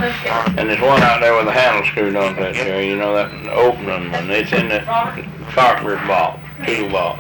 Okay. And there's one out there with the handle screwed on that chair, you know, that opening one. It's in the carpenter box, tool box.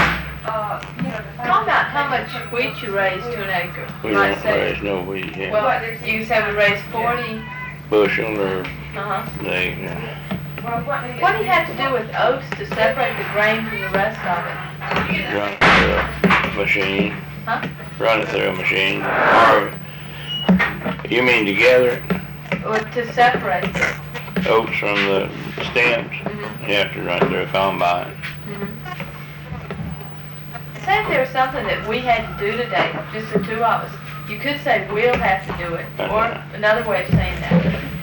Talk about how much wheat you raise to an acre. We Might don't say- raise no wheat here. Well, you say we raise 40. Bushel or Uh-huh. they, What do you have to do with oats to separate the grain from the rest of it? run it through a machine. Huh? Run it through a machine. Or, you mean together Or to separate it? oats from the stems? Mhm. You have to run it through a combine. Mhm. Say if there was something that we had to do today, just the two of us. You could say we'll have to do it, or another way of saying that.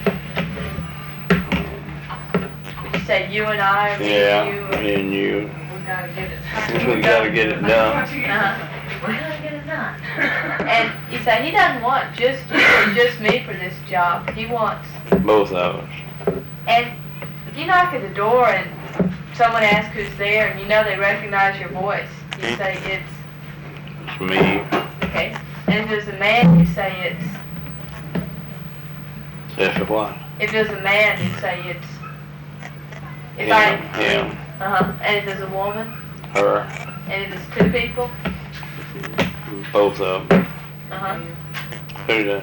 Would you say you and I, or me Yeah, and you? me and you. We gotta get it. We gotta get it done. Uh-huh. We gotta get it done. And you say he doesn't want just you or just me for this job. He wants. Both of us. And if you knock at the door and someone asks who's there, and you know they recognize your voice, you say it's It's me. okay. And if there's a man, you say it's. That's what? If there's a man, you say it's. If Him. And if there's a woman, Her. and if it's two people, Both of them. Who does?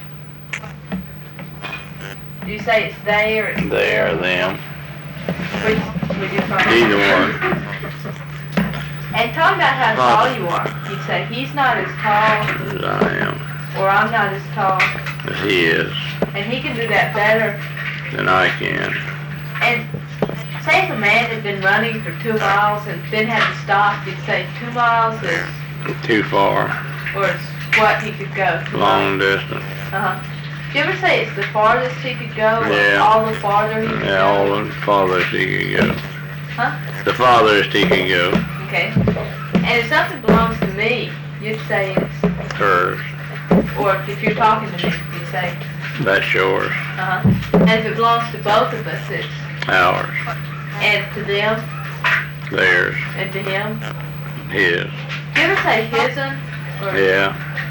Do you say it's they or it's They or them. Which would you prefer? Either one. And talk about how tall you are. You'd say he's not as tall, As I am. or I'm not as tall, As he is. and he can do that better. Than I can. And say if a man had been running for 2 miles and then had to stop, you'd say 2 miles is, Too far. or it's what he could go. 2 Long miles. distance. Do you ever say it's the farthest he could go, or Yeah. all the farther he could Yeah, go? all the farthest he can go. Huh? The farthest he can go. Okay. And if something belongs to me, you'd say it's, Hers. or if you're talking to me, you'd say, That's yours. And if it belongs to both of us, it's, Ours. and to them, Theirs. and to him. His. Do you ever say his'n? Or Yeah.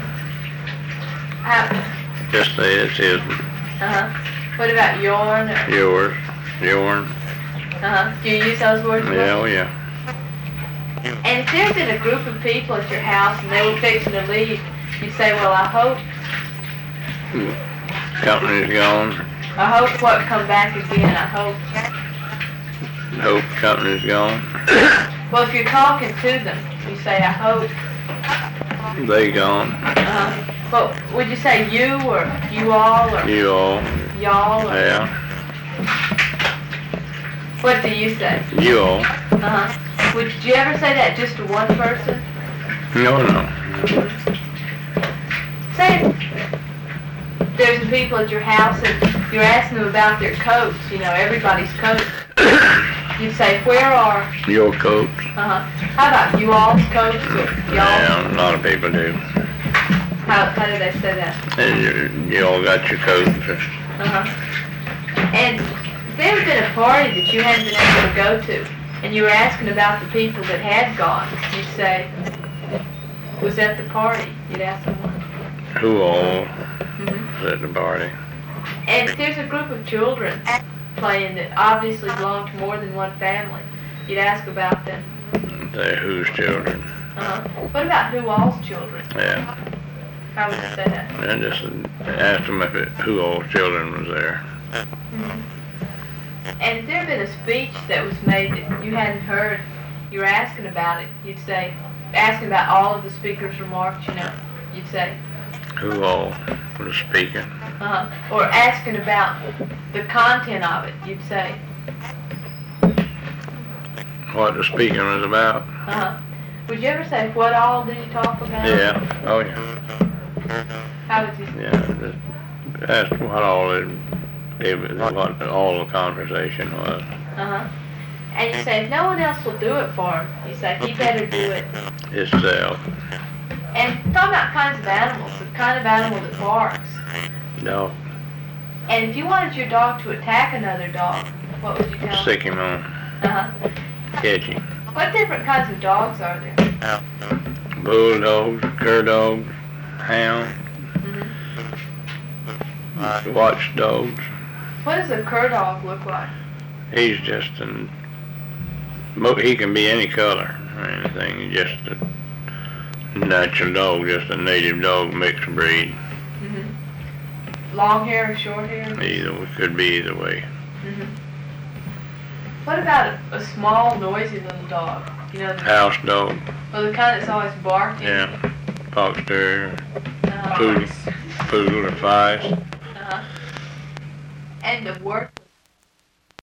how, Just say it's his. What about yourn? Or, Yours. Yourn. Do you use those words? Yeah, oh yeah. And if there's been a group of people at your house and they were fixing to leave, you'd say, well, I hope Company's gone. what come back again. I hope. Hope company's gone. Well, if you're talking to them, you say, I hope. They gone. Well, would you say you or you all or You all. y'all? Or, Yeah. What do you say? You all. Would you ever say that just to one person? No, no. Say there's some people at your house and you're asking them about their coats, everybody's coat. You'd say, where are, Your coats. how about you all's coats or y'all? Yeah, a lot of people do. How do they say that? And you all got your coats. And if there had been a party that you hadn't been able to go to, and you were asking about the people that had gone, you'd say, was at the party? You'd ask someone. Who all was at the party? And if there's a group of children playing that obviously belong to more than one family, you'd ask about them. They're whose children? What about who all's children? Yeah. How would you say that? And just asked them who all's children was there. And if there had been a speech that was made that you hadn't heard, you were asking about it, you'd say, asking about all of the speaker's remarks, you'd say, Who all was speaking? or asking about the content of it, you'd say, What the speaking was about? Would you ever say, what all did you talk about? Yeah. Oh yeah. How would you say? Yeah. Just asked what all what all the conversation was. And you say, if no one else will do it for him, you say, he better do it. Itself. And talk about kinds of animals, the kind of animal that barks. No. And if you wanted your dog to attack another dog, what would you tell him? Stick him on. Catch him. What different kinds of dogs are there? Bulldogs, cur dogs, hounds. watchdogs. What does a cur dog look like? He's just he can be any color or anything. He's just a natural dog, just a native dog mixed breed. Mm-hmm. Long hair or short hair? Could be either way. Mm-hmm. What about a small, noisy little dog? You know, House dog. well, the kind that's always barking. Yeah. Fox terrier, Uh-huh. poodle or fives. Uh-huh. And the worst